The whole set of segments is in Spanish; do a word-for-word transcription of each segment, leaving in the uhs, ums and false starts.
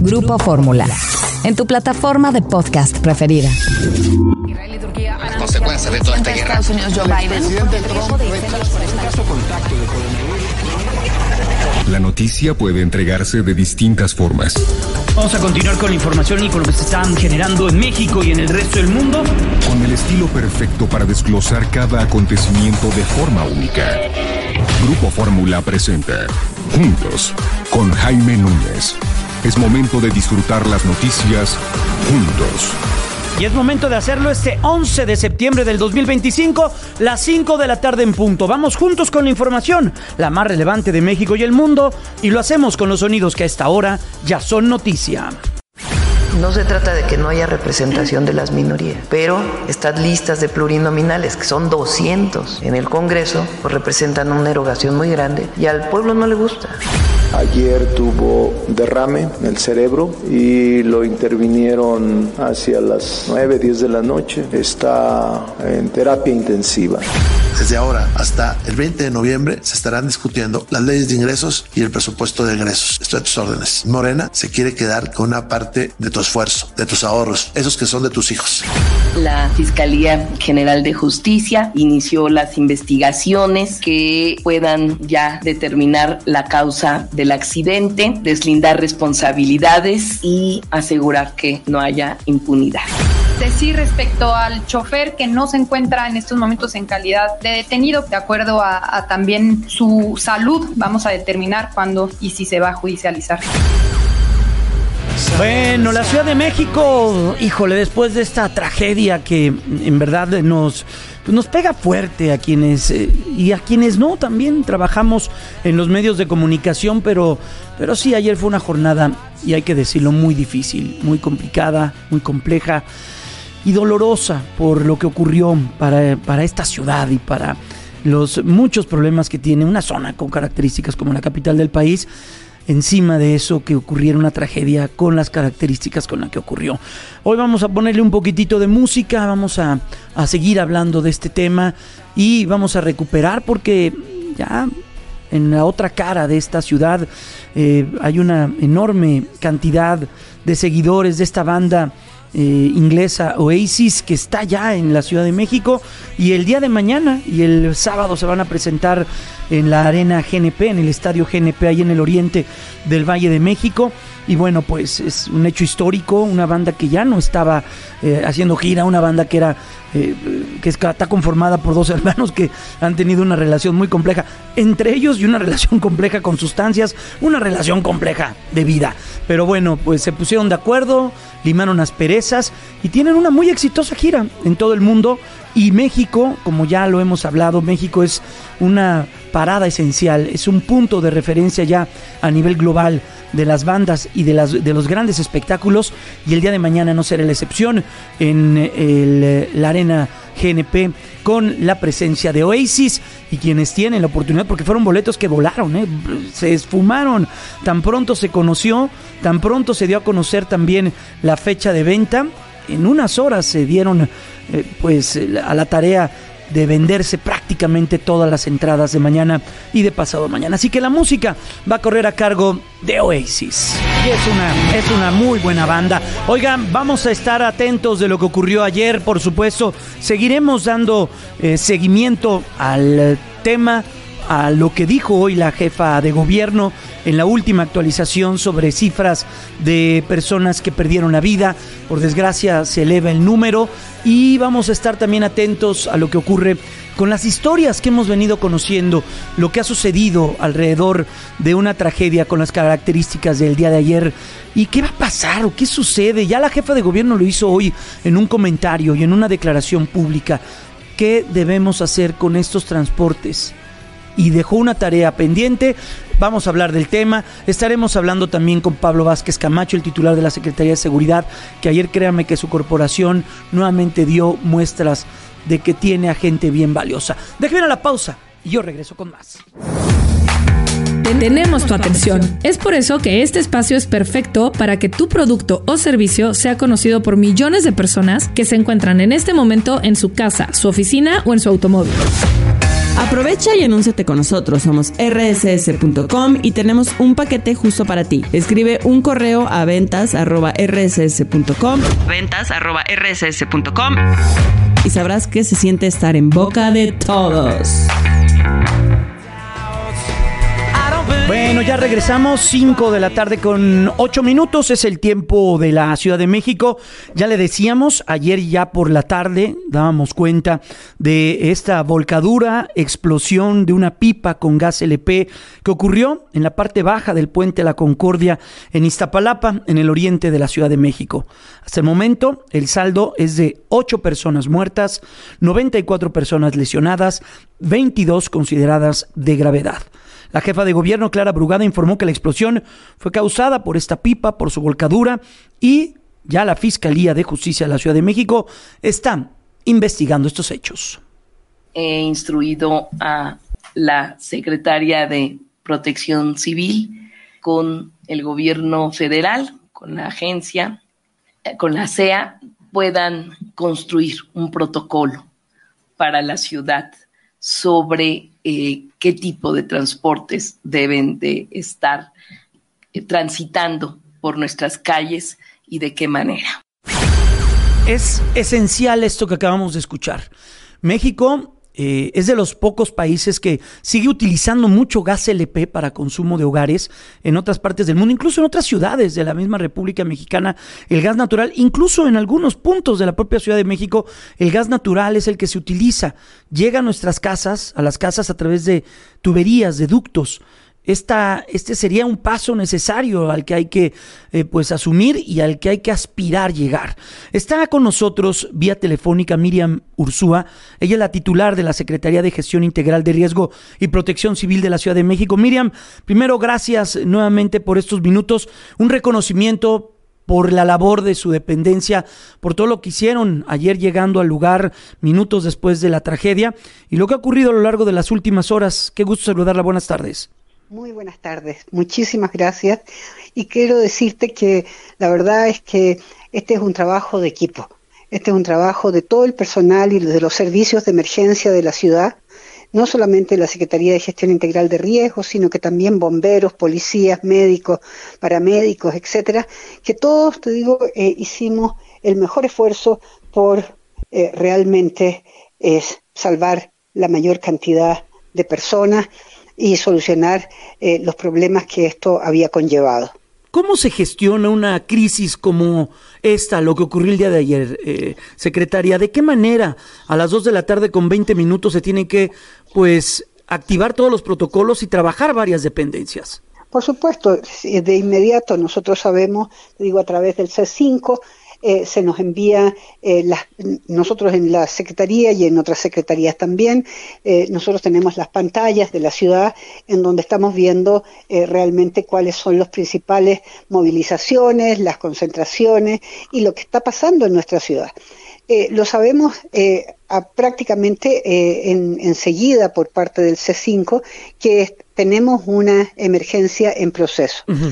Grupo Fórmula, en tu plataforma de podcast preferida. Las consecuencias de toda esta guerra. Estados Unidos, Joe Biden. La noticia puede entregarse de distintas formas. Vamos a continuar con la información y con lo que se está generando en México y en el resto del mundo. Con el estilo perfecto para desglosar cada acontecimiento de forma única. Grupo Fórmula presenta Juntos con Jaime Núñez. Es momento de disfrutar las noticias juntos. Y es momento de hacerlo este once de septiembre del dos mil veinticinco, las cinco de la tarde en punto. Vamos juntos con la información, la más relevante de México y el mundo, y lo hacemos con los sonidos que a esta hora ya son noticia. No se trata de que no haya representación de las minorías, pero estas listas de plurinominales, que son doscientos en el Congreso, pues representan una erogación muy grande y al pueblo no le gusta. Ayer tuvo derrame en el cerebro y lo intervinieron hacia las nueve, diez de la noche. Está en terapia intensiva. Desde ahora hasta el veinte de noviembre se estarán discutiendo las leyes de ingresos y el presupuesto de ingresos. Estoy a tus órdenes. Morena se quiere quedar con una parte de tu esfuerzo, de tus ahorros, esos que son de tus hijos. La Fiscalía General de Justicia inició las investigaciones que puedan ya determinar la causa del accidente, deslindar responsabilidades y asegurar que no haya impunidad. Decir respecto al chofer que no se encuentra en estos momentos en calidad de detenido, de acuerdo a, a también su salud, vamos a determinar cuándo y si se va a judicializar. Bueno, la Ciudad de México, híjole, después de esta tragedia que en verdad nos, pues nos pega fuerte a quienes, eh, y a quienes no, también trabajamos en los medios de comunicación, pero, pero sí, ayer fue una jornada, y hay que decirlo, muy difícil, muy complicada, muy compleja y dolorosa por lo que ocurrió para, para esta ciudad y para los muchos problemas que tiene una zona con características como la capital del país. Encima de eso, que ocurriera una tragedia con las características con las que ocurrió. Hoy vamos a ponerle un poquitito de música, vamos a, a seguir hablando de este tema y vamos a recuperar, porque ya en la otra cara de esta ciudad eh, hay una enorme cantidad de seguidores de esta banda Eh, inglesa Oasis, que está ya en la Ciudad de México, y el día de mañana y el sábado se van a presentar en la Arena G N P, en el Estadio G N P, ahí en el oriente del Valle de México. Y bueno, pues es un hecho histórico, una banda que ya no estaba eh, haciendo gira, una banda que era eh, que está conformada por dos hermanos que han tenido una relación muy compleja entre ellos y una relación compleja con sustancias, una relación compleja de vida. Pero bueno, pues se pusieron de acuerdo, limaron asperezas y tienen una muy exitosa gira en todo el mundo. Y México, como ya lo hemos hablado, México es una parada esencial, es un punto de referencia ya a nivel global de las bandas y de, las, de los grandes espectáculos, y el día de mañana no será la excepción en el, la Arena G N P, con la presencia de Oasis y quienes tienen la oportunidad, porque fueron boletos que volaron, ¿eh? Se esfumaron, tan pronto se conoció, tan pronto se dio a conocer también la fecha de venta, en unas horas se dieron eh, pues a la tarea de venderse prácticamente todas las entradas de mañana y de pasado mañana. Así que la música va a correr a cargo de Oasis. Y es una, es una muy buena banda. Oigan, vamos a estar atentos de lo que ocurrió ayer, por supuesto. Seguiremos dando eh, seguimiento al tema, a lo que dijo hoy la jefa de gobierno en la última actualización sobre cifras de personas que perdieron la vida. Por desgracia se eleva el número, y vamos a estar también atentos a lo que ocurre con las historias que hemos venido conociendo, lo que ha sucedido alrededor de una tragedia con las características del día de ayer. ¿Y qué va a pasar o qué sucede? Ya la jefa de gobierno lo hizo hoy en un comentario y en una declaración pública. ¿Qué debemos hacer con estos transportes? Y dejó una tarea pendiente. Vamos a hablar del tema. Estaremos hablando también con Pablo Vázquez Camacho, el titular de la Secretaría de Seguridad, que ayer, créanme que su corporación nuevamente dio muestras de que tiene a gente bien valiosa. Déjenme ir a la pausa y yo regreso con más. Tenemos tu atención. Es por eso que este espacio es perfecto para que tu producto o servicio sea conocido por millones de personas que se encuentran en este momento en su casa, su oficina o en su automóvil. Aprovecha y anúnciate con nosotros. Somos erre ese ese punto com y tenemos un paquete justo para ti. Escribe un correo a ventas arroba erre ese ese punto com, ventas arroba erre ese ese punto com, y sabrás qué se siente estar en boca de todos. Bueno, ya regresamos, cinco de la tarde con ocho minutos, es el tiempo de la Ciudad de México. Ya le decíamos, ayer ya por la tarde dábamos cuenta de esta volcadura, explosión de una pipa con gas ele pe que ocurrió en la parte baja del puente La Concordia en Iztapalapa, en el oriente de la Ciudad de México. Hasta el momento, el saldo es de ocho personas muertas, noventa y cuatro personas lesionadas, veintidós consideradas de gravedad. La jefa de gobierno, Clara Brugada, informó que la explosión fue causada por esta pipa, por su volcadura, y ya la Fiscalía de Justicia de la Ciudad de México está investigando estos hechos. He instruido a la secretaria de Protección Civil con el gobierno federal, con la agencia, con la C E A, puedan construir un protocolo para la ciudad sobre eh, qué tipo de transportes deben de estar eh, transitando por nuestras calles y de qué manera. Es esencial esto que acabamos de escuchar. México eh, es de los pocos países que sigue utilizando mucho gas ele pe para consumo de hogares en otras partes del mundo, incluso en otras ciudades de la misma República Mexicana. El gas natural, incluso en algunos puntos de la propia Ciudad de México, el gas natural es el que se utiliza. Llega a nuestras casas, a las casas a través de tuberías, de ductos. Esta, este sería un paso necesario al que hay que eh, pues asumir y al que hay que aspirar llegar. Está con nosotros vía telefónica Miriam Ursúa. Ella es la titular de la Secretaría de Gestión Integral de Riesgo y Protección Civil de la Ciudad de México. Miriam, primero, gracias nuevamente por estos minutos. Un reconocimiento por la labor de su dependencia, por todo lo que hicieron ayer llegando al lugar minutos después de la tragedia y lo que ha ocurrido a lo largo de las últimas horas. Qué gusto saludarla. Buenas tardes. Muy buenas tardes, muchísimas gracias, y quiero decirte que la verdad es que este es un trabajo de equipo, este es un trabajo de todo el personal y de los servicios de emergencia de la ciudad, no solamente la Secretaría de Gestión Integral de Riesgos, sino que también bomberos, policías, médicos, paramédicos, etcétera, que todos, te digo, eh, hicimos el mejor esfuerzo por eh, realmente eh, salvar la mayor cantidad de personas y solucionar eh, los problemas que esto había conllevado. ¿Cómo se gestiona una crisis como esta, lo que ocurrió el día de ayer, eh, secretaria? ¿De qué manera a las dos de la tarde con veinte minutos se tienen que pues activar todos los protocolos y trabajar varias dependencias? Por supuesto, de inmediato nosotros sabemos, digo, a través del ce cinco, Eh, se nos envía, eh, las, nosotros en la Secretaría y en otras secretarías también, eh, nosotros tenemos las pantallas de la ciudad en donde estamos viendo eh, realmente cuáles son las principales movilizaciones, las concentraciones y lo que está pasando en nuestra ciudad. Eh, lo sabemos eh, a, prácticamente eh, en, enseguida por parte del ce cinco que tenemos una emergencia en proceso. Uh-huh.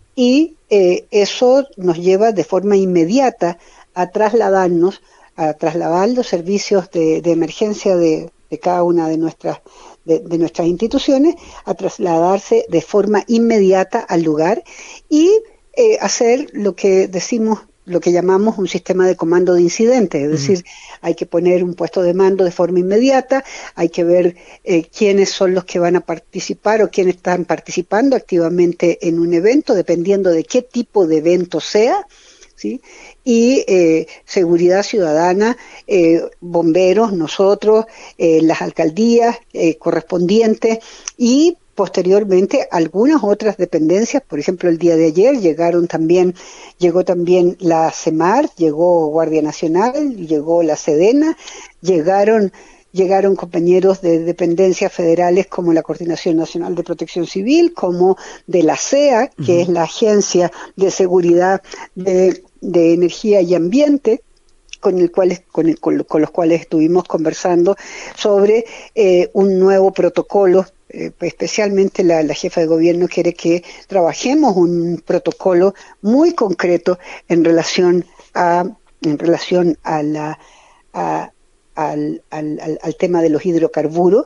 Y eh, eso nos lleva de forma inmediata a trasladarnos, a trasladar los servicios de, de emergencia de, de cada una de nuestras, de, de nuestras instituciones, a trasladarse de forma inmediata al lugar y eh, hacer lo que decimos, lo que llamamos un sistema de comando de incidentes, es uh-huh. decir, hay que poner un puesto de mando de forma inmediata, hay que ver eh, quiénes son los que van a participar o quiénes están participando activamente en un evento, dependiendo de qué tipo de evento sea, ¿sí? Y eh, seguridad ciudadana, eh, bomberos, nosotros, eh, las alcaldías eh, correspondientes y posteriormente algunas otras dependencias. Por ejemplo, el día de ayer llegaron también, llegó también la CEMAR, llegó Guardia Nacional, llegó la SEDENA, llegaron llegaron compañeros de dependencias federales como la Coordinación Nacional de Protección Civil, como de la C E A, que uh-huh. es la Agencia de Seguridad de, de Energía y Ambiente, con el cual con, el, con, con los cuales estuvimos conversando sobre eh, un nuevo protocolo. Eh, especialmente la, la jefa de gobierno quiere que trabajemos un protocolo muy concreto en relación a en relación a la a, al, al, al, al tema de los hidrocarburos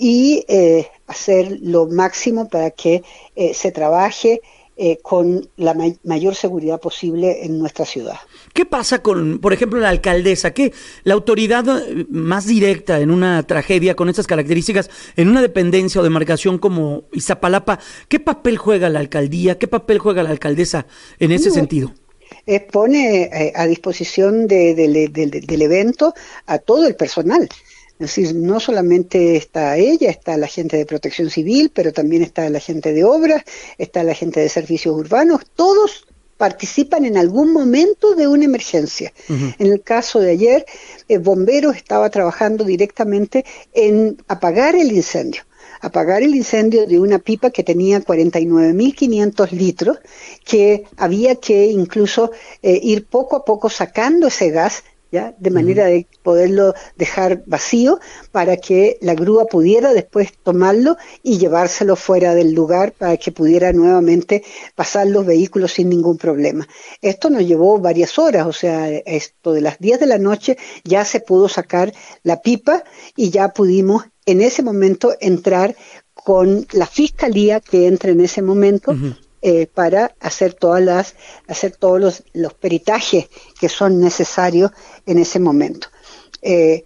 y eh, hacer lo máximo para que eh, se trabaje eh, con la may- mayor seguridad posible en nuestra ciudad. ¿Qué pasa con, por ejemplo, la alcaldesa? ¿Qué la autoridad más directa en una tragedia con estas características, en una dependencia o demarcación como Iztapalapa, qué papel juega la alcaldía? ¿Qué papel juega la alcaldesa en ese No. sentido? Eh, pone eh, a disposición de, de, de, de, del evento a todo el personal. Es decir, no solamente está ella, está la gente de Protección Civil, pero también está la gente de Obras, está la gente de Servicios Urbanos, todos participan en algún momento de una emergencia. Uh-huh. En el caso de ayer, el bombero estaba trabajando directamente en apagar el incendio. apagar el incendio de una pipa que tenía cuarenta y nueve mil quinientos litros, que había que incluso eh, ir poco a poco sacando ese gas, ¿ya? De manera de poderlo dejar vacío para que la grúa pudiera después tomarlo y llevárselo fuera del lugar para que pudiera nuevamente pasar los vehículos sin ningún problema. Esto nos llevó varias horas, o sea, esto de las diez de la noche ya se pudo sacar la pipa y ya pudimos en ese momento entrar con la fiscalía que entra en ese momento. Uh-huh. Eh, para hacer todas las, hacer todos los, los peritajes que son necesarios en ese momento. Eh,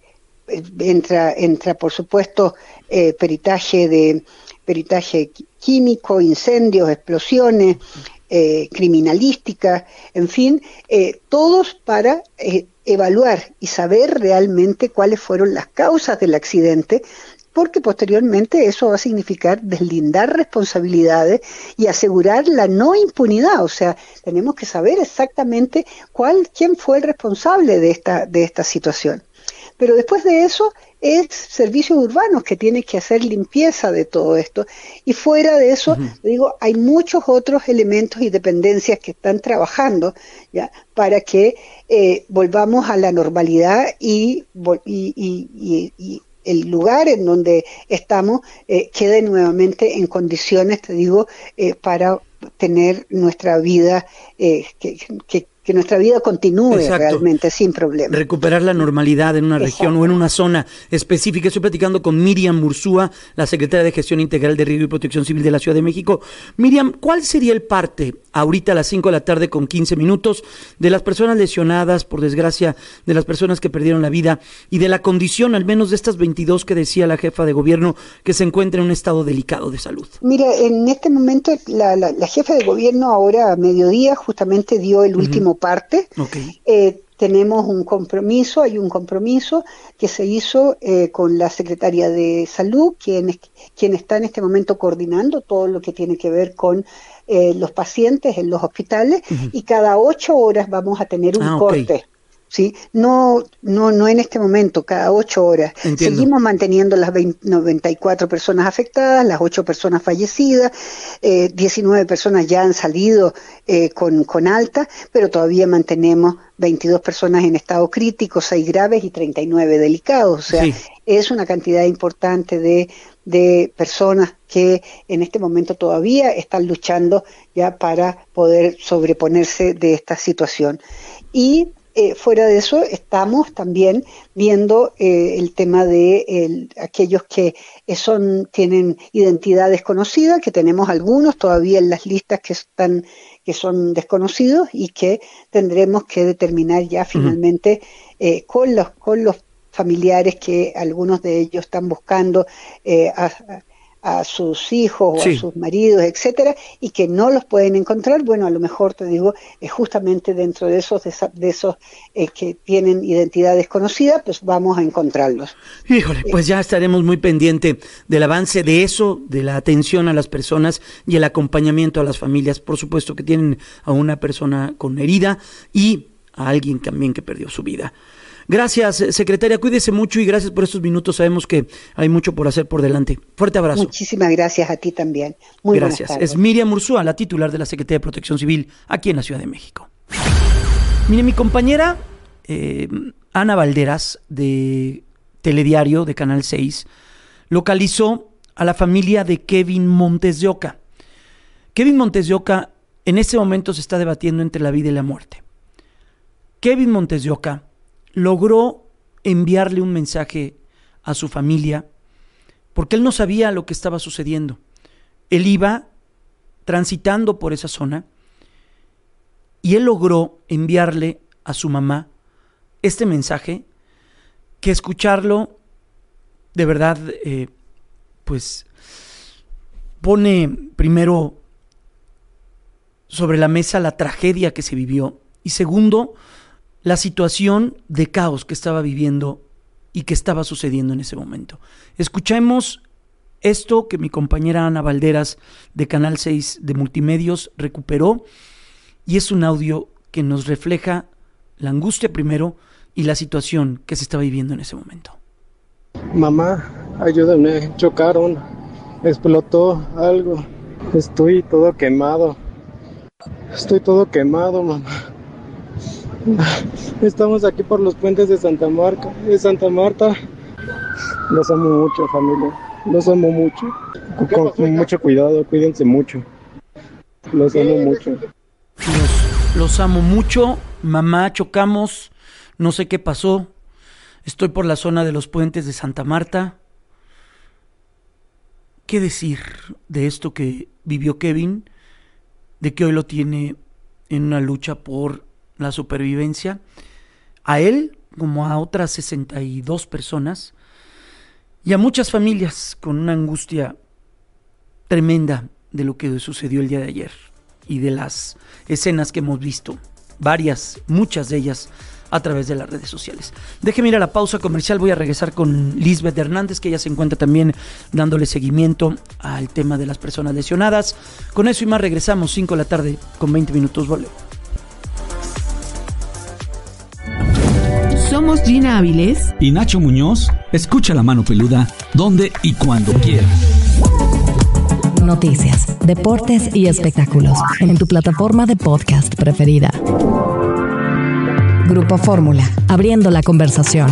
entra, entra por supuesto eh, peritaje de peritaje químico, incendios, explosiones, eh, criminalística, en fin, eh, todos para eh, evaluar y saber realmente cuáles fueron las causas del accidente, porque posteriormente eso va a significar deslindar responsabilidades y asegurar la no impunidad. O sea, tenemos que saber exactamente cuál, quién fue el responsable de esta, de esta situación. Pero después de eso es Servicios Urbanos que tiene que hacer limpieza de todo esto. Y fuera de eso, uh-huh. digo, hay muchos otros elementos y dependencias que están trabajando ya para que eh, volvamos a la normalidad y, y, y, y, y el lugar en donde estamos eh, quede nuevamente en condiciones, te digo, eh, para tener nuestra vida, eh, que, que, que nuestra vida continúe. Exacto. Realmente sin problema. Recuperar la normalidad en una Exacto. región o en una zona específica. Estoy platicando con Miriam Mursúa, la secretaria de Gestión Integral de Riesgo y Protección Civil de la Ciudad de México. Miriam, ¿cuál sería el parte, ahorita a las cinco de la tarde con quince minutos, de las personas lesionadas, por desgracia, de las personas que perdieron la vida y de la condición, al menos de estas veintidós que decía la jefa de gobierno, que se encuentra en un estado delicado de salud? Mira, en este momento la, la, la jefa de gobierno ahora a mediodía justamente dio el uh-huh. último parte. Okay. Eh, tenemos un compromiso, hay un compromiso que se hizo eh, con la Secretaría de Salud, quien, es, quien está en este momento coordinando todo lo que tiene que ver con eh, los pacientes en los hospitales, uh-huh. y cada ocho horas vamos a tener un ah, corte. Okay. ¿Sí? No, no, no en este momento, cada ocho horas. Entiendo. Seguimos manteniendo las veinte, noventa y cuatro personas afectadas, las ocho personas fallecidas, eh, diecinueve personas ya han salido eh, con, con alta, pero todavía mantenemos veintidós personas en estado crítico, seis graves y treinta y nueve delicados. O sea, sí. es una cantidad importante de, de personas que en este momento todavía están luchando ya para poder sobreponerse de esta situación. Y Eh, fuera de eso, estamos también viendo eh, el tema de el, aquellos que son tienen identidad desconocida, que tenemos algunos todavía en las listas que están que son desconocidos y que tendremos que determinar ya finalmente eh, con los con los familiares, que algunos de ellos están buscando eh, a, a sus hijos o sí. a sus maridos, etcétera, y que no los pueden encontrar. Bueno, a lo mejor, te digo, es justamente dentro de esos, de, esa, de esos eh, que tienen identidad desconocida, pues vamos a encontrarlos. Híjole, pues ya estaremos muy pendiente del avance de eso, de la atención a las personas y el acompañamiento a las familias, por supuesto, que tienen a una persona con herida y a alguien también que perdió su vida. Gracias, secretaria, cuídese mucho y gracias por estos minutos. Sabemos que hay mucho por hacer por delante. Fuerte abrazo. Muchísimas gracias a ti también. Muy gracias. Es Miriam Mursúa, la titular de la Secretaría de Protección Civil aquí en la Ciudad de México. Mire, mi compañera eh, Ana Valderas, de Telediario, de Canal seis, localizó a la familia de Kevin Montes de Oca. Kevin Montes de Oca en este momento se está debatiendo entre la vida y la muerte. Kevin Montes de Oca logró enviarle un mensaje a su familia porque él no sabía lo que estaba sucediendo. Él iba transitando por esa zona y él logró enviarle a su mamá este mensaje, que escucharlo de verdad eh, pues pone primero sobre la mesa la tragedia que se vivió y segundo, la situación de caos que estaba viviendo y que estaba sucediendo en ese momento. Escuchemos esto que mi compañera Ana Valderas de Canal seis de Multimedios recuperó, y es un audio que nos refleja la angustia primero y la situación que se estaba viviendo en ese momento. Mamá, ayúdame, chocaron, explotó algo, estoy todo quemado, estoy todo quemado, mamá. Estamos aquí por los puentes de Santa Marta, de Santa Marta. Los amo mucho, familia, los amo mucho. Con, con mucho cuidado, cuídense mucho. Los amo mucho. Los, los amo mucho, mamá, chocamos, no sé qué pasó. Estoy por la zona de los puentes de Santa Marta. ¿Qué decir de esto que vivió Kevin? De que hoy lo tiene en una lucha por la supervivencia. A él, como a otras sesenta y dos personas, y a muchas familias con una angustia tremenda de lo que sucedió el día de ayer y de las escenas que hemos visto, varias, muchas de ellas a través de las redes sociales. Déjeme ir a la pausa comercial, voy a regresar con Lisbeth Hernández, que ella se encuentra también dándole seguimiento al tema de las personas lesionadas. Con eso y más regresamos, cinco de la tarde con veinte minutos, volvemos. Somos Gina Áviles y Nacho Muñoz. Escucha La Mano Peluda donde y cuando quieras. Noticias, deportes y espectáculos en tu plataforma de podcast preferida. Grupo Fórmula, abriendo la conversación.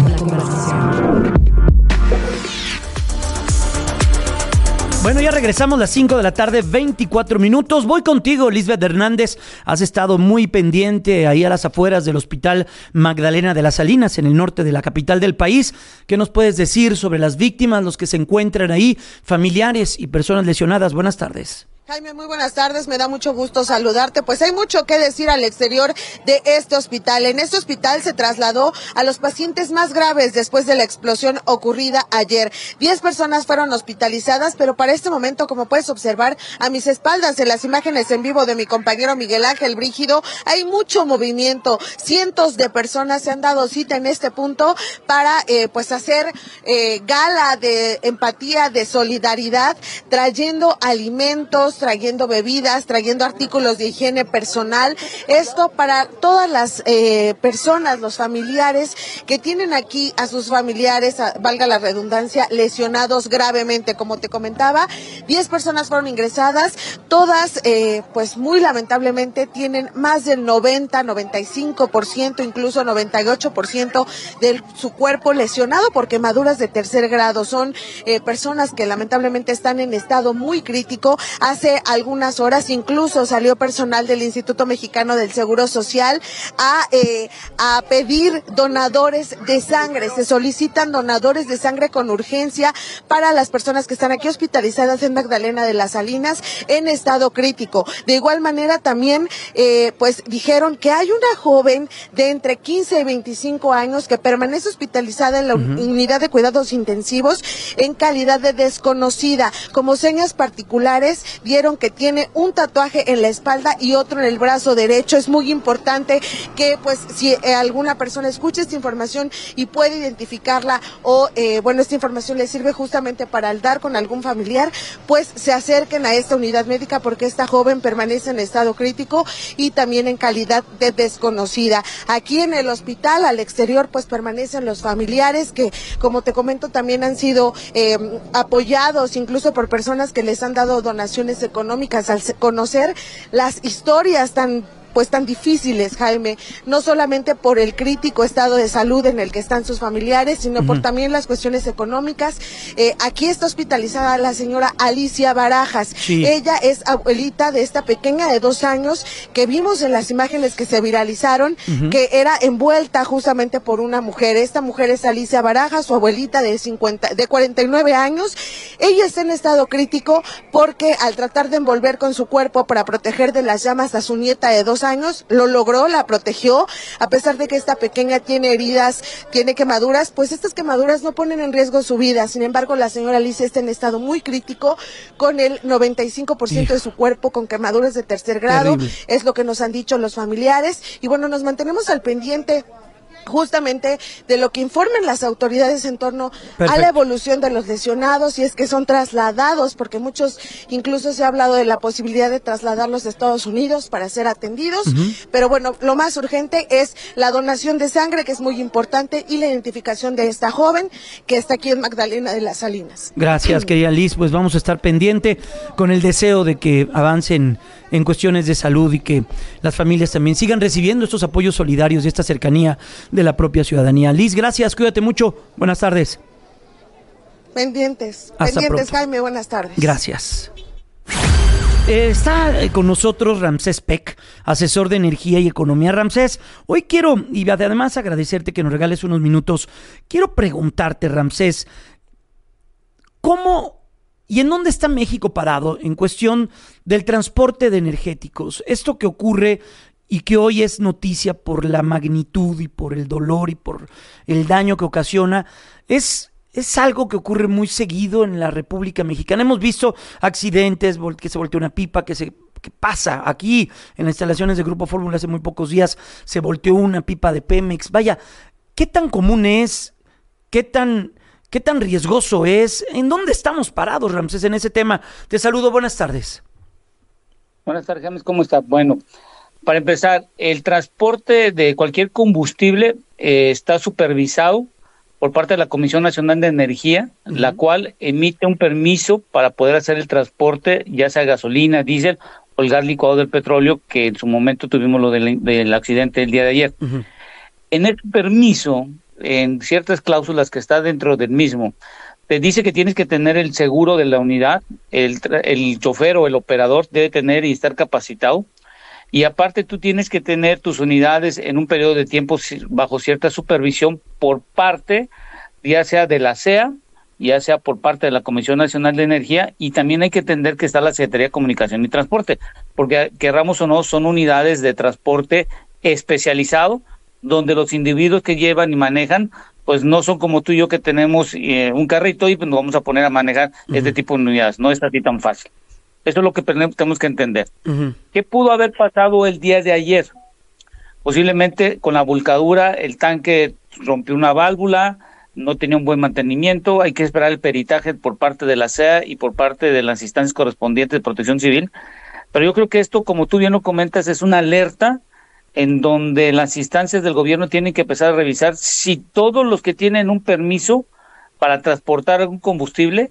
Bueno, ya regresamos a las cinco de la tarde, veinticuatro minutos. Voy contigo, Lisbeth Hernández. Has estado muy pendiente ahí a las afueras del Hospital Magdalena de las Salinas, en el norte de la capital del país. ¿Qué nos puedes decir sobre las víctimas, los que se encuentran ahí, familiares y personas lesionadas? Buenas tardes. Jaime, muy buenas tardes, me da mucho gusto saludarte. Pues hay mucho que decir al exterior de este hospital. En este hospital se trasladó a los pacientes más graves después de la explosión ocurrida ayer. Diez personas fueron hospitalizadas, pero para este momento, como puedes observar a mis espaldas en las imágenes en vivo de mi compañero Miguel Ángel Brígido, hay mucho movimiento. Cientos de personas se han dado cita en este punto para eh, pues hacer eh, gala de empatía, de solidaridad, trayendo alimentos, trayendo bebidas, trayendo artículos de higiene personal. Esto para todas las eh, personas, los familiares que tienen aquí a sus familiares, a, valga la redundancia, lesionados gravemente. Como te comentaba, diez personas fueron ingresadas, todas eh, pues muy lamentablemente tienen más del noventa, noventa y cinco por ciento, incluso noventa y ocho por ciento de su cuerpo lesionado por quemaduras de tercer grado. Son eh, personas que lamentablemente están en estado muy crítico. Hace algunas horas incluso salió personal del Instituto Mexicano del Seguro Social a, eh, a pedir donadores de sangre. Se solicitan donadores de sangre con urgencia para las personas que están aquí hospitalizadas en Magdalena de las Salinas en estado crítico. De igual manera también eh, pues dijeron que hay una joven de entre quince y veinticinco años que permanece hospitalizada en la uh-huh. unidad de cuidados intensivos en calidad de desconocida. Como señas particulares dieron que tiene un tatuaje en la espalda y otro en el brazo derecho. Es muy importante que pues si eh, alguna persona escucha esta información y puede identificarla o eh, bueno, esta información le sirve justamente para dar con algún familiar, pues se acerquen a esta unidad médica porque esta joven permanece en estado crítico y también en calidad de desconocida. Aquí en el hospital, al exterior, pues permanecen los familiares que, como te comento, también han sido eh, apoyados incluso por personas que les han dado donaciones económicas al conocer las historias tan pues tan difíciles, Jaime, no solamente por el crítico estado de salud en el que están sus familiares, sino uh-huh. por también las cuestiones económicas. Eh, aquí está hospitalizada la señora Alicia Barajas. Sí. Ella es abuelita de esta pequeña de dos años que vimos en las imágenes que se viralizaron, uh-huh. que era envuelta justamente por una mujer. Esta mujer es Alicia Barajas, su abuelita de cincuenta, de cuarenta y nueve años. Ella está en estado crítico porque al tratar de envolver con su cuerpo para proteger de las llamas a su nieta de dos años, lo logró, la protegió, a pesar de que esta pequeña tiene heridas, tiene quemaduras, pues estas quemaduras no ponen en riesgo su vida. Sin embargo, la señora Alicia está en estado muy crítico, con el noventa y cinco por ciento de su cuerpo con quemaduras de tercer grado. Terrible. Es lo que nos han dicho los familiares, y bueno, nos mantenemos al pendiente justamente de lo que informen las autoridades en torno Perfecto. A la evolución de los lesionados, y es que son trasladados, porque muchos, incluso se ha hablado de la posibilidad de trasladarlos a Estados Unidos para ser atendidos, uh-huh. pero bueno, lo más urgente es la donación de sangre, que es muy importante, y la identificación de esta joven que está aquí en Magdalena de las Salinas. Gracias, querida Liz, pues vamos a estar pendiente con el deseo de que avancen en cuestiones de salud y que las familias también sigan recibiendo estos apoyos solidarios y esta cercanía de la propia ciudadanía. Liz, gracias, cuídate mucho, buenas tardes. Pendientes, Hasta pendientes, pronto. Jaime, buenas tardes. Gracias. Eh, está con nosotros Ramsés Peck, asesor de energía y economía. Ramsés, hoy quiero, y además agradecerte que nos regales unos minutos, quiero preguntarte, Ramsés, ¿cómo y en dónde está México parado en cuestión del transporte de energéticos? Esto que ocurre y que hoy es noticia por la magnitud y por el dolor y por el daño que ocasiona, es, es algo que ocurre muy seguido en la República Mexicana. Hemos visto accidentes, que se volteó una pipa, que se que pasa aquí en las instalaciones de Grupo Fórmula hace muy pocos días, se volteó una pipa de Pemex. Vaya, ¿qué tan común es? ¿Qué tan, qué tan riesgoso es? ¿En dónde estamos parados, Ramsés, en ese tema? Te saludo, buenas tardes. Buenas tardes, James, ¿cómo estás? Bueno, para empezar, el transporte de cualquier combustible eh, está supervisado por parte de la Comisión Nacional de Energía, uh-huh. la cual emite un permiso para poder hacer el transporte, ya sea gasolina, diésel o el gas licuado del petróleo, que en su momento tuvimos lo del, del accidente el día de ayer. Uh-huh. En ese permiso, en ciertas cláusulas que está dentro del mismo, te dice que tienes que tener el seguro de la unidad, el, el chofer o el operador debe tener y estar capacitado, y aparte tú tienes que tener tus unidades en un periodo de tiempo bajo cierta supervisión por parte, ya sea de la C E A, ya sea por parte de la Comisión Nacional de Energía, y también hay que entender que está la Secretaría de Comunicación y Transporte, porque querramos o no, son unidades de transporte especializado, donde los individuos que llevan y manejan, pues no son como tú y yo que tenemos eh, un carrito y pues nos vamos a poner a manejar uh-huh. este tipo de unidades, no es así tan fácil. Eso es lo que tenemos que entender. Uh-huh. ¿Qué pudo haber pasado el día de ayer? Posiblemente con la volcadura el tanque rompió una válvula, no tenía un buen mantenimiento, hay que esperar el peritaje por parte de la C E A y por parte de las instancias correspondientes de Protección Civil. Pero yo creo que esto, como tú bien lo comentas, es una alerta en donde las instancias del gobierno tienen que empezar a revisar si todos los que tienen un permiso para transportar algún combustible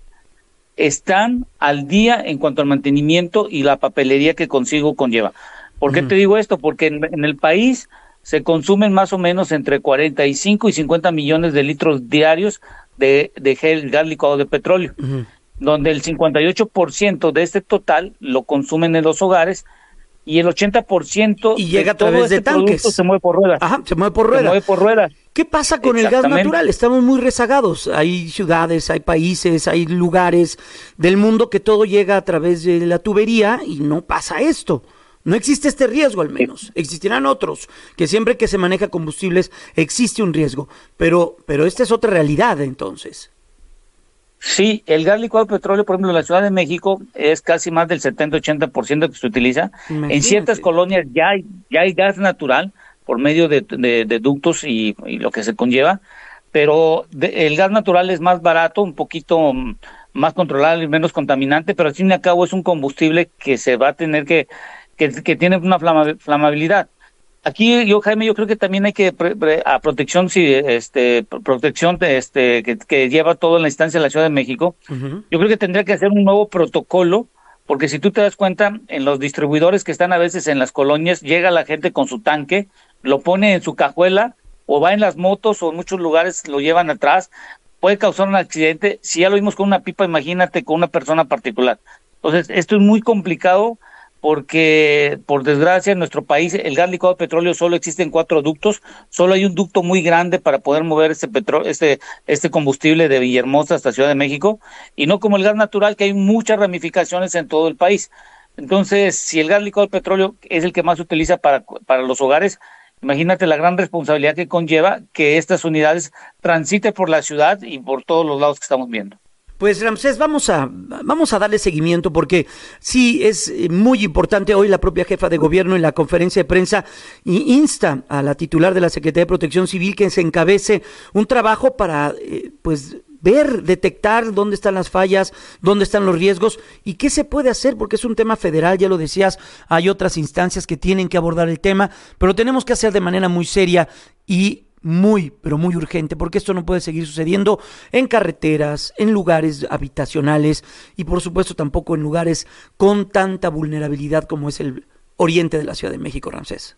están al día en cuanto al mantenimiento y la papelería que consigo conlleva. ¿Por qué uh-huh. te digo esto? Porque en, en el país se consumen más o menos entre cuarenta y cinco y cincuenta millones de litros diarios de, de gel, gas licuado de petróleo, uh-huh. donde el cincuenta y ocho por ciento de este total lo consumen en los hogares, y el ochenta por ciento y llega de a través todo de este tanques. Se mueve por ruedas. Ajá, se mueve por ruedas. Se mueve por ruedas. ¿Qué pasa con el gas natural? Estamos muy rezagados. Hay ciudades, hay países, hay lugares del mundo que todo llega a través de la tubería y no pasa esto. No existe este riesgo, al menos. Existirán otros, que siempre que se maneja combustibles existe un riesgo. Pero, pero esta es otra realidad, entonces. Sí, el gas licuado de petróleo, por ejemplo, en la Ciudad de México es casi más del setenta a ochenta por ciento que se utiliza. Imagínate. En ciertas colonias ya hay, ya hay gas natural por medio de, de, de ductos y, y lo que se conlleva, pero de, el gas natural es más barato, un poquito más controlable y menos contaminante, pero al fin y al cabo es un combustible que se va a tener que, que, que tiene una flama, flamabilidad. Aquí yo, Jaime, yo creo que también hay que pre, pre, a protección, sí, este, protección, este, que, que lleva todo en la instancia de la Ciudad de México. Uh-huh. Yo creo que tendría que hacer un nuevo protocolo porque si tú te das cuenta, en los distribuidores que están a veces en las colonias, llega la gente con su tanque, lo pone en su cajuela, o va en las motos, o en muchos lugares lo llevan atrás, puede causar un accidente. Si ya lo vimos con una pipa, imagínate con una persona particular. Entonces, esto es muy complicado, porque por desgracia en nuestro país el gas licuado de petróleo solo existe en cuatro ductos, solo hay un ducto muy grande para poder mover este petróleo, este, este combustible de Villahermosa hasta Ciudad de México, y no como el gas natural, que hay muchas ramificaciones en todo el país. Entonces, si el gas licuado de petróleo es el que más se utiliza para, para los hogares, imagínate la gran responsabilidad que conlleva que estas unidades transiten por la ciudad y por todos los lados que estamos viendo. Pues Ramsés, vamos a, vamos a darle seguimiento porque sí es muy importante. Hoy la propia jefa de gobierno en la conferencia de prensa insta a la titular de la Secretaría de Protección Civil que se encabece un trabajo para eh, pues ver, detectar dónde están las fallas, dónde están los riesgos y qué se puede hacer, porque es un tema federal, ya lo decías, hay otras instancias que tienen que abordar el tema, pero tenemos que hacer de manera muy seria y muy, pero muy urgente, porque esto no puede seguir sucediendo en carreteras, en lugares habitacionales y por supuesto tampoco en lugares con tanta vulnerabilidad como es el oriente de la Ciudad de México, Ramsés.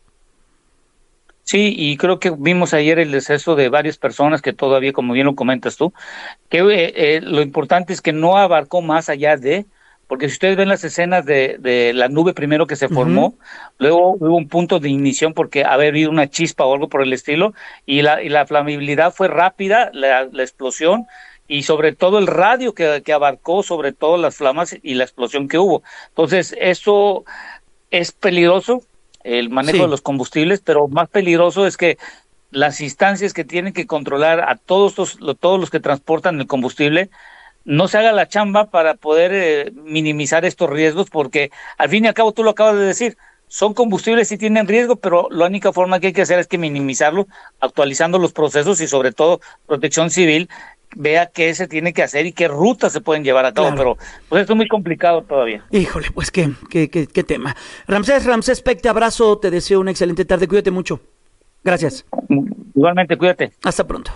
Sí, y creo que vimos ayer el deceso de varias personas que todavía, como bien lo comentas tú, que eh, eh, lo importante es que no abarcó más allá de, porque si ustedes ven las escenas de, de la nube primero que se formó, uh-huh. luego hubo un punto de ignición porque había habido una chispa o algo por el estilo, y la, y la flamabilidad fue rápida, la, la explosión, y sobre todo el radio que, que abarcó sobre todo las flamas y la explosión que hubo. Entonces, eso es peligroso, el manejo sí. de los combustibles, pero más peligroso es que las instancias que tienen que controlar a todos los, todos los que transportan el combustible no se haga la chamba para poder eh, minimizar estos riesgos, porque al fin y al cabo tú lo acabas de decir, son combustibles y tienen riesgo, pero la única forma que hay que hacer es que minimizarlo, actualizando los procesos y sobre todo Protección Civil vea qué se tiene que hacer y qué rutas se pueden llevar a cabo, claro. pero pues esto es muy complicado todavía. Híjole, pues qué, qué, qué, qué tema. Ramsés, Ramsés Peck, te abrazo, te deseo una excelente tarde, cuídate mucho. Gracias. Igualmente, cuídate. Hasta pronto.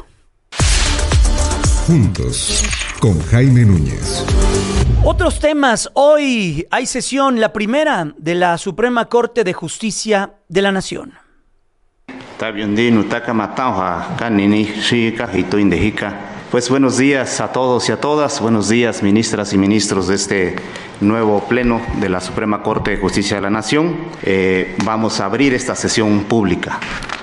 Juntos, con Jaime Núñez. Otros temas. Hoy hay sesión, la primera de la Suprema Corte de Justicia de la Nación. Pues buenos días a todos y a todas. Buenos días, ministras y ministros de este nuevo pleno de la Suprema Corte de Justicia de la Nación. Eh, vamos a abrir esta sesión pública.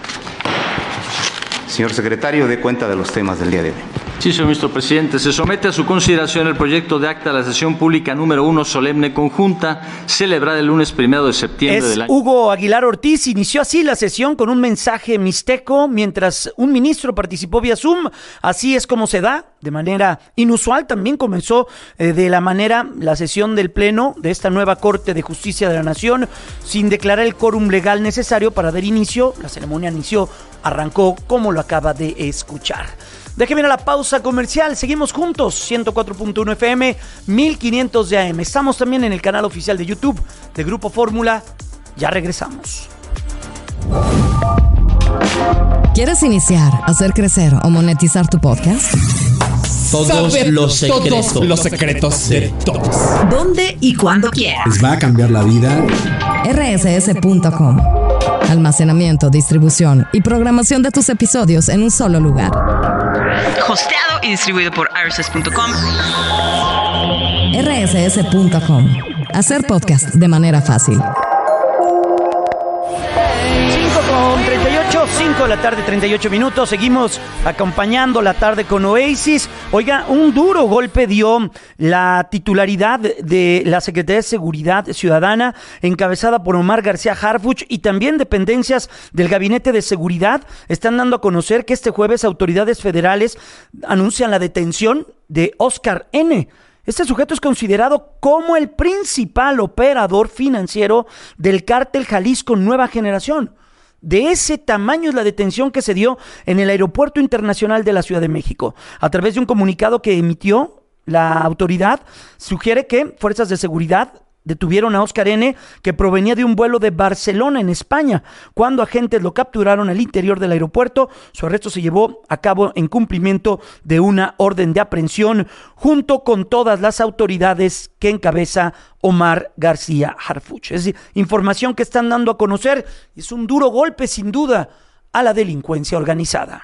Señor secretario, dé cuenta de los temas del día de hoy. Sí, señor ministro presidente. Se somete a su consideración el proyecto de acta de la sesión pública número uno solemne conjunta celebrada el lunes primero de septiembre es del año. Hugo Aguilar Ortiz inició así la sesión con un mensaje mixteco mientras un ministro participó vía Zoom. Así es como se da, de manera inusual. También comenzó eh, de la manera la sesión del pleno de esta nueva Corte de Justicia de la Nación sin declarar el quórum legal necesario para dar inicio. La ceremonia inició, arrancó como lo acaba de escuchar. Déjeme ir a la pausa comercial, seguimos juntos, ciento cuatro punto uno F M, mil quinientos de A M. Estamos también en el canal oficial de YouTube de Grupo Fórmula. Ya regresamos. ¿Quieres iniciar, hacer crecer o monetizar tu podcast? Todos Saber los secretos. todos los secretos de todos. ¿Dónde y cuándo quieras? ¿Les va a cambiar la vida? R S S punto com. Almacenamiento, distribución y programación de tus episodios en un solo lugar. Hosteado y distribuido por R S S punto com. R S S punto com. Hacer podcast de manera fácil. cinco con treinta y ocho, cinco de la tarde, treinta y ocho minutos. Seguimos acompañando la tarde con Oasis. Oiga, un duro golpe dio la titularidad de la Secretaría de Seguridad Ciudadana, encabezada por Omar García Harfuch, y también dependencias del Gabinete de Seguridad están dando a conocer que este jueves autoridades federales anuncian la detención de Oscar N. Este sujeto es considerado como el principal operador financiero del cártel Jalisco Nueva Generación. De ese tamaño es la detención que se dio en el Aeropuerto Internacional de la Ciudad de México. A través de un comunicado que emitió la autoridad, sugiere que fuerzas de seguridad detuvieron a Óscar N., que provenía de un vuelo de Barcelona, en España. Cuando agentes lo capturaron al interior del aeropuerto, su arresto se llevó a cabo en cumplimiento de una orden de aprehensión, junto con todas las autoridades que encabeza Omar García Harfuch. Es decir, información que están dando a conocer. Es un duro golpe, sin duda, a la delincuencia organizada.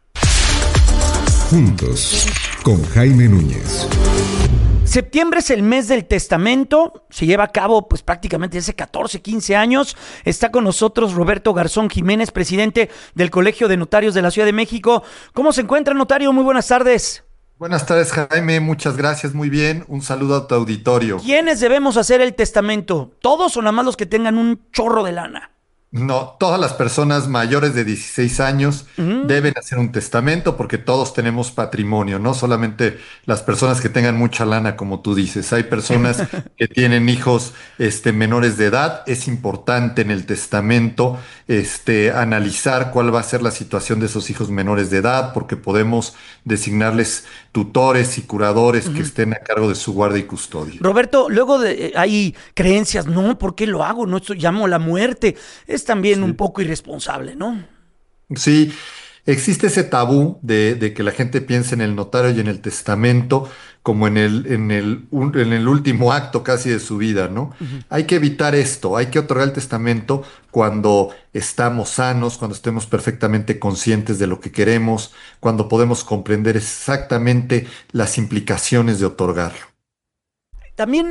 Juntos, con Jaime Núñez. Septiembre es el mes del testamento, se lleva a cabo pues prácticamente hace catorce, quince años. Está con nosotros Roberto Garzón Jiménez, presidente del Colegio de Notarios de la Ciudad de México. ¿Cómo se encuentra, notario? Muy buenas tardes. Buenas tardes, Jaime, muchas gracias, muy bien. Un saludo a tu auditorio. ¿Quiénes debemos hacer el testamento? ¿Todos o nada más los que tengan un chorro de lana? No, todas las personas mayores de dieciséis años uh-huh. deben hacer un testamento porque todos tenemos patrimonio, no solamente las personas que tengan mucha lana, como tú dices. Hay personas que tienen hijos este, menores de edad. Es importante en el testamento este, analizar cuál va a ser la situación de esos hijos menores de edad, porque podemos designarles tutores y curadores uh-huh. que estén a cargo de su guarda y custodia. Roberto, luego de, eh, hay creencias, no, ¿por qué lo hago? No, esto llamo a la muerte. Es también sí. un poco irresponsable, ¿no? Sí, existe ese tabú de, de que la gente piense en el notario y en el testamento como en el, en el, un, en el último acto casi de su vida, ¿no? Uh-huh. Hay que evitar esto, hay que otorgar el testamento cuando estamos sanos, cuando estemos perfectamente conscientes de lo que queremos, cuando podemos comprender exactamente las implicaciones de otorgarlo. También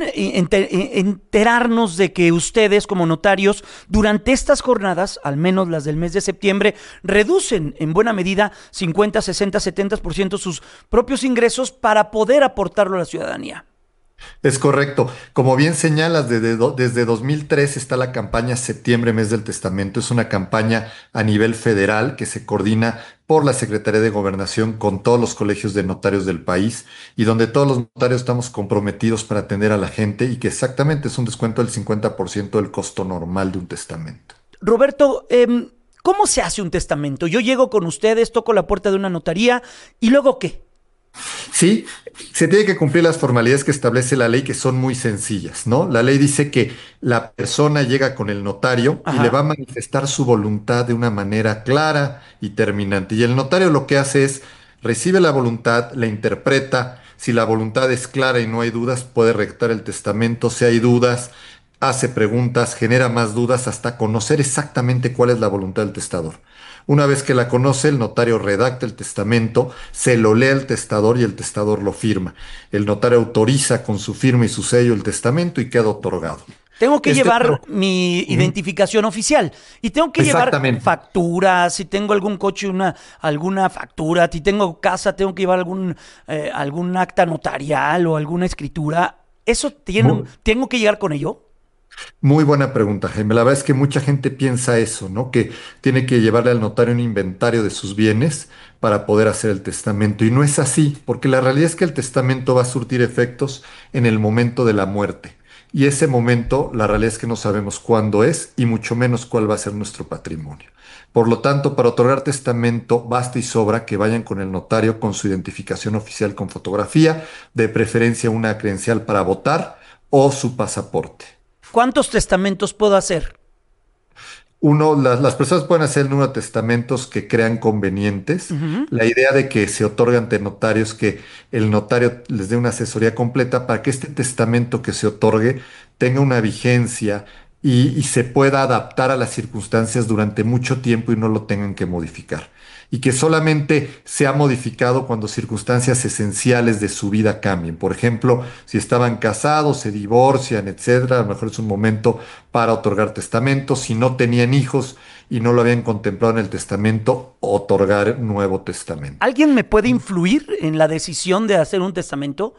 enterarnos de que ustedes como notarios durante estas jornadas, al menos las del mes de septiembre, reducen en buena medida cincuenta, sesenta, setenta por ciento sus propios ingresos para poder aportarlo a la ciudadanía. Es correcto. Como bien señalas, desde, desde dos mil tres está la campaña Septiembre, Mes del Testamento. Es una campaña a nivel federal que se coordina por la Secretaría de Gobernación con todos los colegios de notarios del país y donde todos los notarios estamos comprometidos para atender a la gente y que exactamente es un descuento del cincuenta por ciento del costo normal de un testamento. Roberto, eh, ¿cómo se hace un testamento? Yo llego con ustedes, toco la puerta de una notaría y ¿luego qué? Sí, se tiene que cumplir las formalidades que establece la ley, que son muy sencillas, ¿no? La ley dice que la persona llega con el notario Ajá. y le va a manifestar su voluntad de una manera clara y terminante. Y el notario lo que hace es, recibe la voluntad, la interpreta. Si la voluntad es clara y no hay dudas, puede redactar el testamento. Si hay dudas, hace preguntas, genera más dudas hasta conocer exactamente cuál es la voluntad del testador. Una vez que la conoce, el notario redacta el testamento, se lo lee al testador y el testador lo firma. El notario autoriza con su firma y su sello el testamento y queda otorgado. Tengo que este, llevar pero, mi uh-huh. identificación oficial y tengo que llevar facturas, si tengo algún coche, una, alguna factura, si tengo casa, tengo que llevar algún, eh, algún acta notarial o alguna escritura. ¿Eso tiene, uh-huh. tengo que llegar con ello? Muy buena pregunta, Jaime. La verdad es que mucha gente piensa eso, ¿no? Que tiene que llevarle al notario un inventario de sus bienes para poder hacer el testamento. Y no es así, porque la realidad es que el testamento va a surtir efectos en el momento de la muerte. Y ese momento, la realidad es que no sabemos cuándo es y mucho menos cuál va a ser nuestro patrimonio. Por lo tanto, para otorgar testamento, basta y sobra que vayan con el notario con su identificación oficial con fotografía, de preferencia una credencial para votar o su pasaporte. ¿Cuántos testamentos puedo hacer? Uno, las, las personas pueden hacer el número de testamentos que crean convenientes. Uh-huh. La idea de que se otorgue ante notarios, que el notario les dé una asesoría completa para que este testamento que se otorgue tenga una vigencia y, y se pueda adaptar a las circunstancias durante mucho tiempo y no lo tengan que modificar. Y que solamente sea modificado cuando circunstancias esenciales de su vida cambien. Por ejemplo, si estaban casados, se divorcian, etcétera, a lo mejor es un momento para otorgar testamento. Si no tenían hijos y no lo habían contemplado en el testamento, otorgar nuevo testamento. ¿Alguien me puede influir en la decisión de hacer un testamento?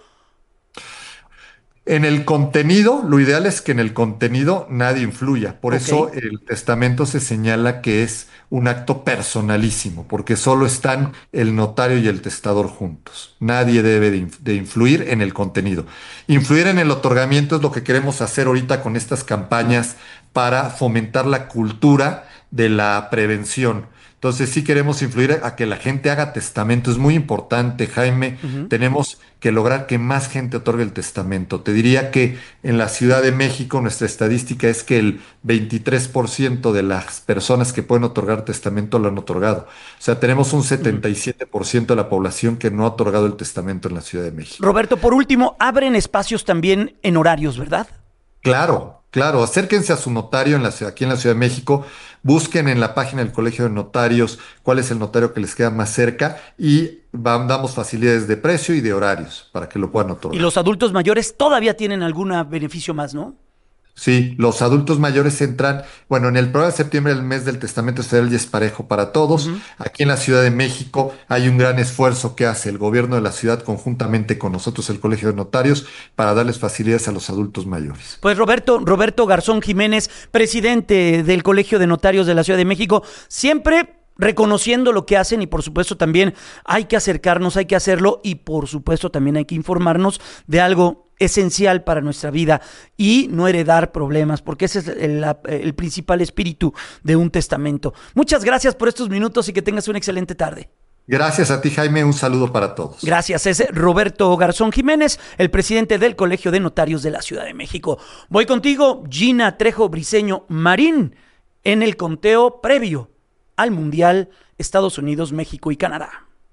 En el contenido, lo ideal es que en el contenido nadie influya. Por okay. eso el testamento se señala que es un acto personalísimo, porque solo están el notario y el testador juntos. Nadie debe de, inf- de influir en el contenido. Influir en el otorgamiento es lo que queremos hacer ahorita con estas campañas para fomentar la cultura de la prevención. Entonces sí queremos influir a que la gente haga testamento. Es muy importante, Jaime. Uh-huh. Tenemos que lograr que más gente otorgue el testamento. Te diría que en la Ciudad de México nuestra estadística es que el veintitrés por ciento de las personas que pueden otorgar testamento lo han otorgado. O sea, tenemos un setenta y siete por ciento de la población que no ha otorgado el testamento en la Ciudad de México. Roberto, por último, abren espacios también en horarios, ¿verdad? Claro, claro. Acérquense a su notario en la, aquí en la Ciudad de México. Busquen en la página del Colegio de Notarios cuál es el notario que les queda más cerca y damos facilidades de precio y de horarios para que lo puedan otorgar. Y los adultos mayores todavía tienen algún beneficio más, ¿no? Sí, los adultos mayores entran, bueno, en el programa de septiembre, el mes del testamento federal y es parejo para todos. Uh-huh. Aquí en la Ciudad de México hay un gran esfuerzo que hace el gobierno de la ciudad conjuntamente con nosotros, el Colegio de Notarios, para darles facilidades a los adultos mayores. Pues Roberto, Roberto Garzón Jiménez, presidente del Colegio de Notarios de la Ciudad de México, siempre reconociendo lo que hacen y por supuesto también hay que acercarnos, hay que hacerlo y por supuesto también hay que informarnos de algo esencial para nuestra vida y no heredar problemas, porque ese es el, el principal espíritu de un testamento. Muchas gracias por estos minutos y que tengas una excelente tarde. Gracias a ti, Jaime, un saludo para todos. Gracias, es Roberto Garzón Jiménez, el presidente del Colegio de Notarios de la Ciudad de México. Voy contigo, Gina Trejo Briceño Marín, en el conteo previo al Mundial Estados Unidos, México y Canadá.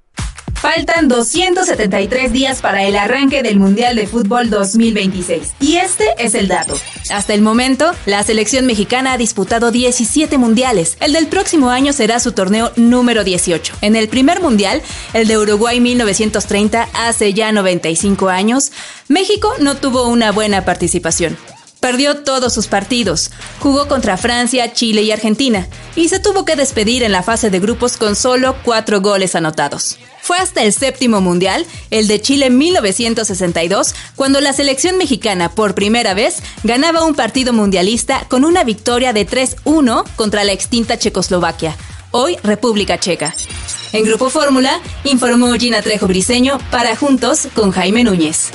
Faltan doscientos setenta y tres días para el arranque del Mundial de Fútbol dos mil veintiséis. Y este es el dato. Hasta el momento, la selección mexicana ha disputado diecisiete mundiales. El del próximo año será su torneo número dieciocho. En el primer mundial, el de Uruguay mil novecientos treinta, hace ya noventa y cinco años, México no tuvo una buena participación. Perdió todos sus partidos, jugó contra Francia, Chile y Argentina, y se tuvo que despedir en la fase de grupos con solo cuatro goles anotados. Fue hasta el séptimo mundial, el de Chile mil novecientos sesenta y dos, cuando la selección mexicana por primera vez ganaba un partido mundialista con una victoria de tres uno contra la extinta Checoslovaquia, hoy República Checa. En Grupo Fórmula, informó Gina Trejo Briceño para Juntos con Jaime Núñez.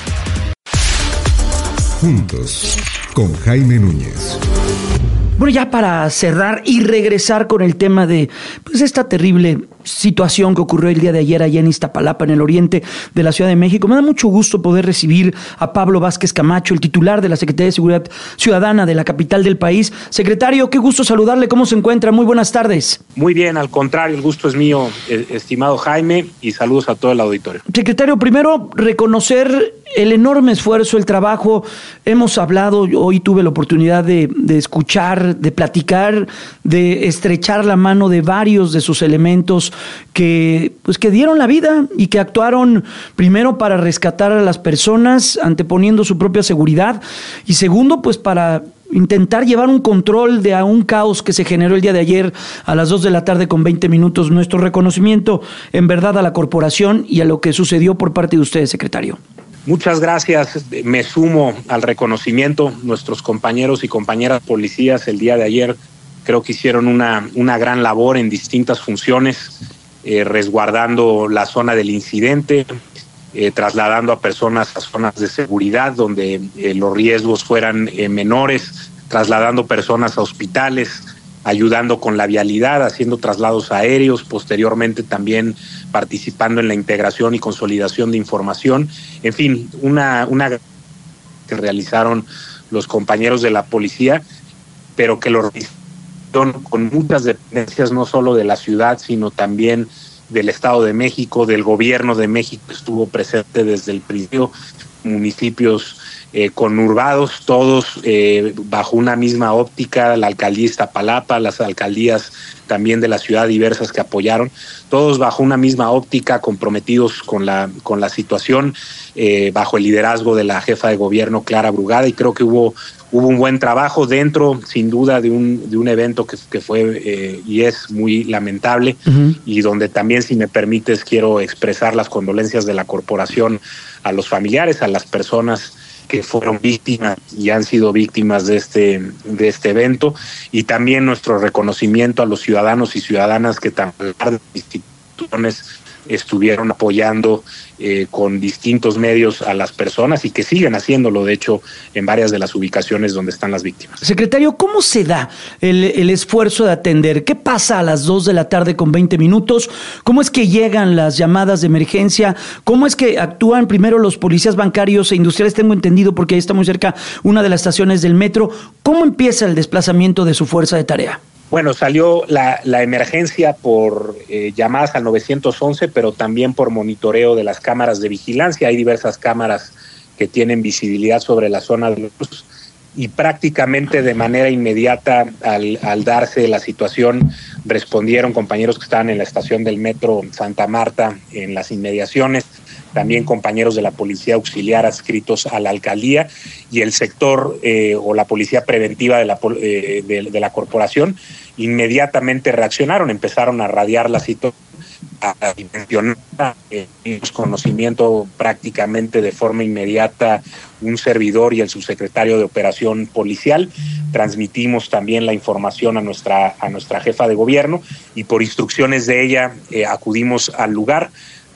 Juntos con Jaime Núñez. Bueno, ya para cerrar y regresar con el tema de pues esta terrible situación que ocurrió el día de ayer allá en Iztapalapa, en el oriente de la Ciudad de México. Me da mucho gusto poder recibir a Pablo Vázquez Camacho, el titular de la Secretaría de Seguridad Ciudadana de la capital del país. Secretario, qué gusto saludarle. ¿Cómo se encuentra? Muy buenas tardes. Muy bien, al contrario, el gusto es mío, estimado Jaime, y saludos a todo el auditorio. Secretario, primero reconocer el enorme esfuerzo, el trabajo. Hemos hablado, hoy tuve la oportunidad de, de escuchar, de platicar, de estrechar la mano de varios de sus elementos que, pues, que dieron la vida y que actuaron primero para rescatar a las personas anteponiendo su propia seguridad y segundo pues para intentar llevar un control de a un caos que se generó el día de ayer a las dos de la tarde con veinte minutos. Nuestro reconocimiento en verdad a la corporación y a lo que sucedió por parte de ustedes, secretario. Muchas gracias, me sumo al reconocimiento. Nuestros compañeros y compañeras policías el día de ayer creo que hicieron una, una gran labor en distintas funciones, eh, resguardando la zona del incidente, eh, trasladando a personas a zonas de seguridad donde eh, los riesgos fueran eh, menores, trasladando personas a hospitales, ayudando con la vialidad, haciendo traslados aéreos, posteriormente también participando en la integración y consolidación de información. En fin, una, una que realizaron los compañeros de la policía, pero que lo realizaron con muchas dependencias, no solo de la ciudad, sino también del Estado de México, del Gobierno de México, estuvo presente desde el principio, municipios eh, conurbados, todos eh, bajo una misma óptica, la alcaldía Iztapalapa, las alcaldías también de la ciudad diversas que apoyaron, todos bajo una misma óptica, comprometidos con la, con la situación, eh, bajo el liderazgo de la jefa de gobierno, Clara Brugada, y creo que hubo Hubo un buen trabajo dentro, sin duda, de un, de un evento que, que fue eh, y es muy lamentable, uh-huh. y donde también, si me permites, quiero expresar las condolencias de la corporación a los familiares, a las personas que fueron víctimas y han sido víctimas de este, de este evento, y también nuestro reconocimiento a los ciudadanos y ciudadanas que también instituciones estuvieron apoyando eh, con distintos medios a las personas y que siguen haciéndolo, de hecho, en varias de las ubicaciones donde están las víctimas. Secretario, ¿cómo se da el, el esfuerzo de atender? ¿Qué pasa a las dos de la tarde con veinte minutos? ¿Cómo es que llegan las llamadas de emergencia? ¿Cómo es que actúan primero los policías bancarios e industriales? Tengo entendido, porque ahí está muy cerca una de las estaciones del metro. ¿Cómo empieza el desplazamiento de su fuerza de tarea? Bueno, salió la, la emergencia por eh, llamadas al nueve once, pero también por monitoreo de las cámaras de vigilancia. Hay diversas cámaras que tienen visibilidad sobre la zona de luz y prácticamente de manera inmediata al, al darse la situación respondieron compañeros que estaban en la estación del metro Santa Marta, en las inmediaciones, también compañeros de la policía auxiliar adscritos a la alcaldía y el sector eh, o la policía preventiva de la, eh, de, de la corporación inmediatamente reaccionaron, empezaron a radiar la situación, a dimensionar eh, conocimiento prácticamente de forma inmediata un servidor y el subsecretario de operación policial. Transmitimos también la información a nuestra, a nuestra jefa de gobierno y por instrucciones de ella eh, acudimos al lugar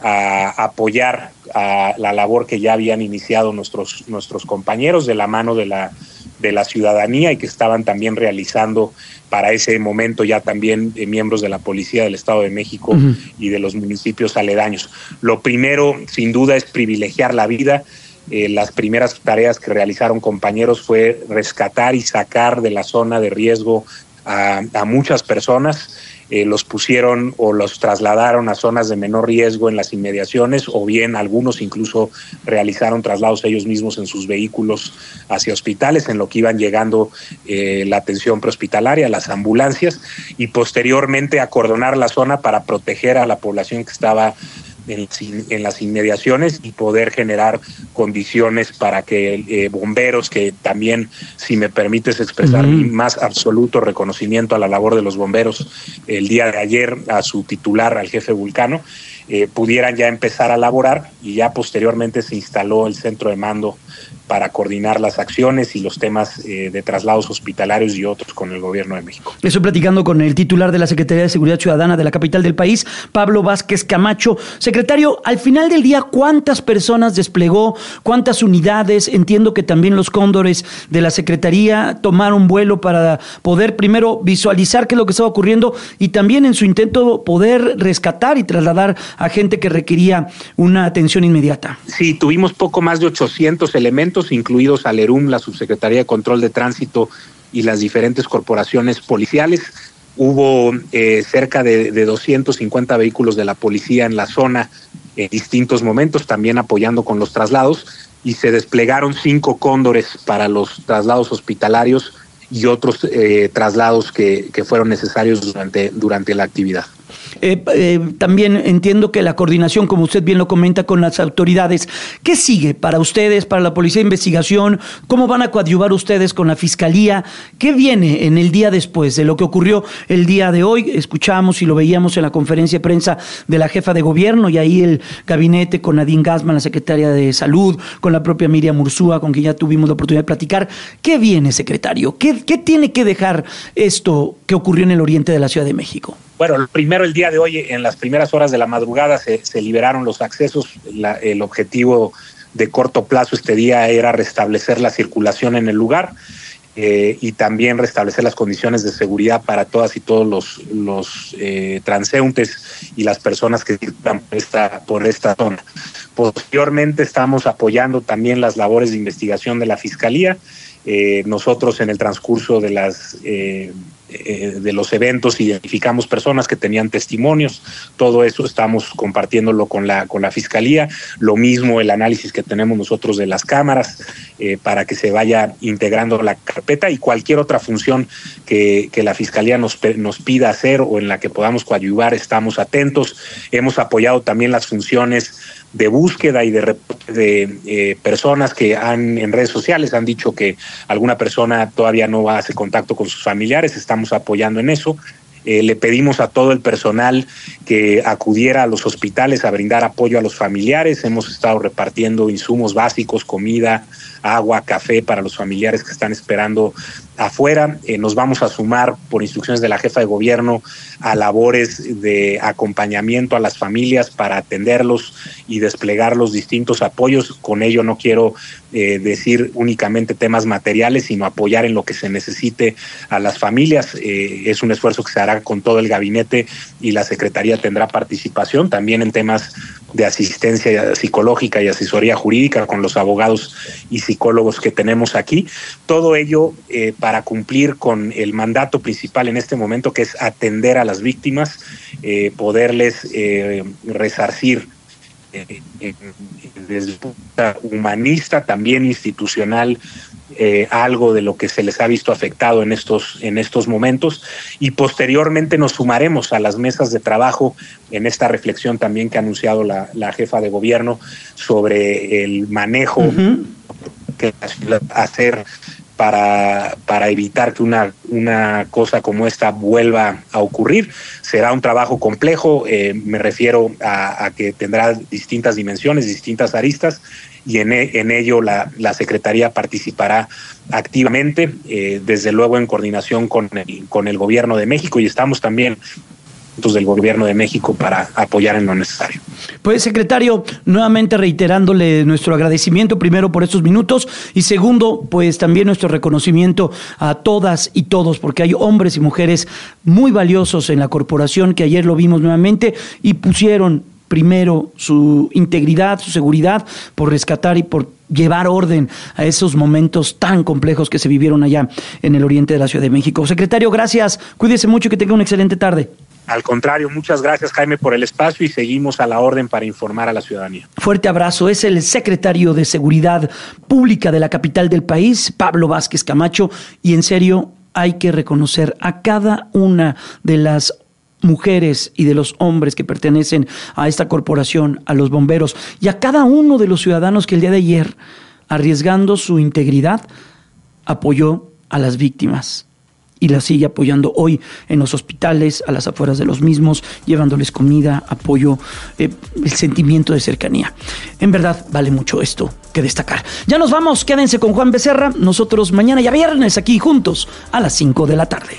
a apoyar a la labor que ya habían iniciado nuestros, nuestros compañeros de la mano de la, de la ciudadanía y que estaban también realizando para ese momento ya también eh, miembros de la Policía del Estado de México uh-huh. y de los municipios aledaños. Lo primero, sin duda, es privilegiar la vida. Eh, las primeras tareas que realizaron compañeros fue rescatar y sacar de la zona de riesgo a, a muchas personas. Eh, los pusieron o los trasladaron a zonas de menor riesgo en las inmediaciones, o bien algunos incluso realizaron traslados ellos mismos en sus vehículos hacia hospitales, en lo que iban llegando eh, la atención prehospitalaria, las ambulancias, y posteriormente acordonar la zona para proteger a la población que estaba En, en las inmediaciones y poder generar condiciones para que eh, bomberos, que también, si me permites expresar uh-huh. mi más absoluto reconocimiento a la labor de los bomberos el día de ayer, a su titular, al jefe Vulcano, eh, pudieran ya empezar a laborar, y ya posteriormente se instaló el centro de mando para coordinar las acciones y los temas eh, de traslados hospitalarios y otros con el gobierno de México. Estoy platicando con el titular de la Secretaría de Seguridad Ciudadana de la capital del país, Pablo Vázquez Camacho. Secretario, al final del día, ¿cuántas personas desplegó? ¿Cuántas unidades? Entiendo que también los cóndores de la Secretaría tomaron vuelo para poder primero visualizar qué es lo que estaba ocurriendo y también en su intento poder rescatar y trasladar a gente que requería una atención inmediata. Sí, tuvimos poco más de ochocientos elementos, incluidos al ERUM, la Subsecretaría de Control de Tránsito y las diferentes corporaciones policiales. Hubo eh, cerca de, de doscientos cincuenta vehículos de la policía en la zona en distintos momentos, también apoyando con los traslados, y se desplegaron cinco cóndores para los traslados hospitalarios y otros eh, traslados que, que fueron necesarios durante, durante la actividad. Eh, eh, también entiendo que la coordinación, como usted bien lo comenta, con las autoridades. ¿Qué sigue para ustedes, para la Policía de Investigación? ¿Cómo van a coadyuvar ustedes con la Fiscalía? ¿Qué viene en el día después de lo que ocurrió el día de hoy? Escuchamos y lo veíamos en la conferencia de prensa de la jefa de gobierno, y ahí el gabinete con Nadine Gassman, la secretaria de Salud, con la propia Miriam Ursúa, con quien ya tuvimos la oportunidad de platicar. ¿Qué viene, secretario? ¿Qué, qué tiene que dejar esto que ocurrió en el oriente de la Ciudad de México? Bueno, primero, el día de hoy, en las primeras horas de la madrugada, se, se liberaron los accesos. La, el objetivo de corto plazo este día era restablecer la circulación en el lugar eh, y también restablecer las condiciones de seguridad para todas y todos los, los eh, transeúntes y las personas que circulan por esta, por esta zona. Posteriormente, estamos apoyando también las labores de investigación de la Fiscalía. Eh, nosotros, en el transcurso de las eh, eh, de los eventos, identificamos personas que tenían testimonios. Todo eso estamos compartiéndolo con la con la Fiscalía. Lo mismo el análisis que tenemos nosotros de las cámaras eh, para que se vaya integrando la carpeta, y cualquier otra función que, que la Fiscalía nos, nos pida hacer o en la que podamos coadyuvar, estamos atentos. Hemos apoyado también las funciones de búsqueda y de reporte de eh, personas que han en redes sociales han dicho que alguna persona todavía no hace contacto con sus familiares. Estamos apoyando en eso. Eh, le pedimos a todo el personal que que acudiera a los hospitales a brindar apoyo a los familiares. Hemos estado repartiendo insumos básicos, comida, agua, café para los familiares que están esperando afuera. Eh, nos vamos a sumar, por instrucciones de la jefa de gobierno, a labores de acompañamiento a las familias para atenderlos y desplegar los distintos apoyos. Con ello no quiero eh, decir únicamente temas materiales, sino apoyar en lo que se necesite a las familias. Eh, es un esfuerzo que se hará con todo el gabinete y la Secretaría tendrá participación también en temas de asistencia psicológica y asesoría jurídica con los abogados y psicólogos que tenemos aquí. Todo ello eh, para cumplir con el mandato principal en este momento, que es atender a las víctimas, eh, poderles eh, resarcir eh, eh, desde el punto de vista humanista, también institucional, Eh, algo de lo que se les ha visto afectado en estos, en estos momentos, y posteriormente nos sumaremos a las mesas de trabajo en esta reflexión también que ha anunciado la, la jefa de gobierno sobre el manejo uh-huh. que hacer para, para evitar que una, una cosa como esta vuelva a ocurrir. Será un trabajo complejo, eh, me refiero a, a que tendrá distintas dimensiones, distintas aristas, y en, en ello la, la Secretaría participará activamente, eh, desde luego en coordinación con el, con el Gobierno de México, y estamos también del Gobierno de México para apoyar en lo necesario. Pues, secretario, nuevamente reiterándole nuestro agradecimiento, primero por estos minutos, y segundo, pues también nuestro reconocimiento a todas y todos, porque hay hombres y mujeres muy valiosos en la corporación que ayer lo vimos nuevamente y pusieron primero su integridad, su seguridad, por rescatar y por llevar orden a esos momentos tan complejos que se vivieron allá en el oriente de la Ciudad de México. Secretario, gracias, cuídese mucho y que tenga una excelente tarde. Al contrario, muchas gracias, Jaime, por el espacio, y seguimos a la orden para informar a la ciudadanía. Fuerte abrazo. Es el secretario de Seguridad Pública de la capital del país, Pablo Vázquez Camacho, y en serio hay que reconocer a cada una de las mujeres y de los hombres que pertenecen a esta corporación, a los bomberos, y a cada uno de los ciudadanos que el día de ayer, arriesgando su integridad, apoyó a las víctimas y las sigue apoyando hoy en los hospitales, a las afueras de los mismos, llevándoles comida, apoyo, eh, el sentimiento de cercanía. En verdad vale mucho esto que destacar. Ya nos vamos, quédense con Juan Becerra, nosotros mañana ya viernes aquí juntos a las cinco de la tarde.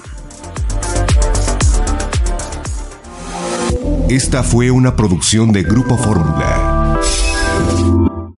Esta fue una producción de Grupo Fórmula.